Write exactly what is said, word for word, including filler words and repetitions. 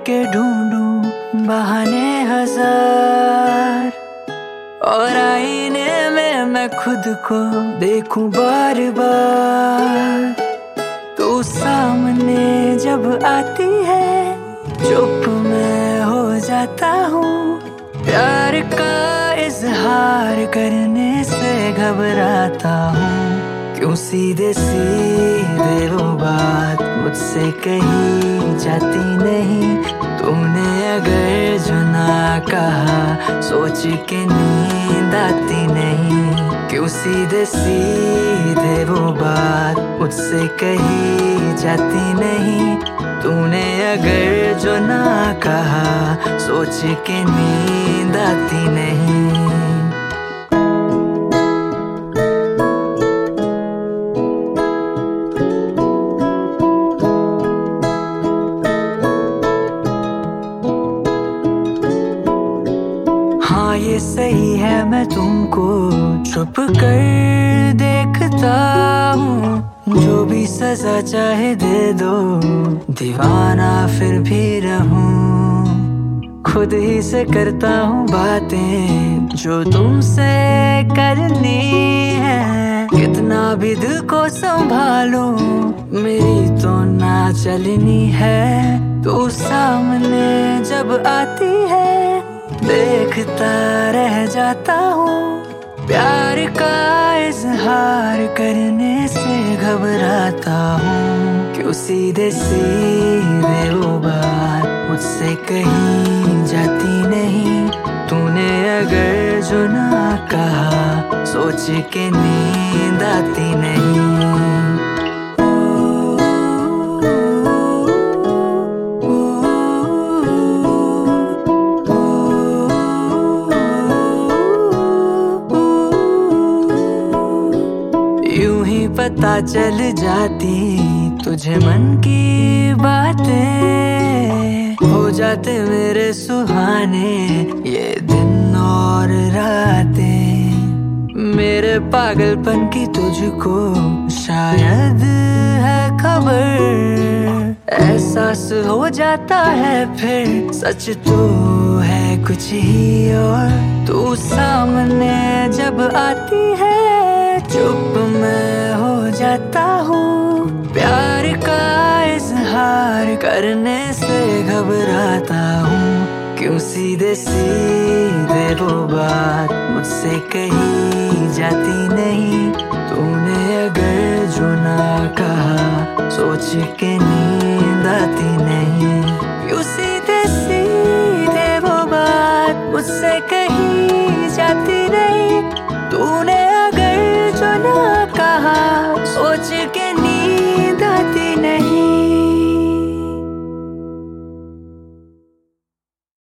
के ढूंढूं बहाने हजार, और आईने में मैं खुद को देखूं बार बार। तू सामने जब आती है चुप मैं हो जाता हूँ, प्यार का इजहार करने से घबराता हूँ। क्यों सीधे सीधे वो बात मुझसे कही जाती नहीं, तूने अगर जो ना कहा सोच के नींद आती नहीं। क्यों सीधे सीधे वो बात मुझसे कही जाती नहीं, तूने अगर जो ना कहा सोच के नींद आती नहीं। हाँ ये सही है मैं तुमको छुप कर देखता हूँ, जो भी सजा चाहे दे दो दीवाना फिर भी रहूं। खुद ही से करता हूँ बातें जो तुमसे करनी है, कितना भी दिल को संभालूं मेरी तो ना चलनी है। तू सामने जब आती है देखता रह जाता हूँ, प्यार का इजहार करने से घबराता हूँ। क्यों सीधे सीधे वो बात मुझसे कही जाती नहीं, तूने अगर जो ना कहा सोच के नींद आती नहीं। यूं ही पता चल जाती तुझे मन की बातें, हो जाते मेरे सुहाने ये दिन और रातें। मेरे पागलपन की तुझको शायद है खबर, एहसास हो जाता है फिर सच तो है कुछ ही और। तू सामने जब आती है चुप मैं हो जाता हूँ, प्यार का इजहार करने से घबराता हूँ। क्यों सीधे सीधे वो बात मुझसे कही जाती नहीं, तूने अगर जो ना कहा सोच के नींद आती नहीं। क्यों सीधे सीधे वो बात मुझसे कही जाती नहीं, तूने अगर जो ना कहा सोच के नींद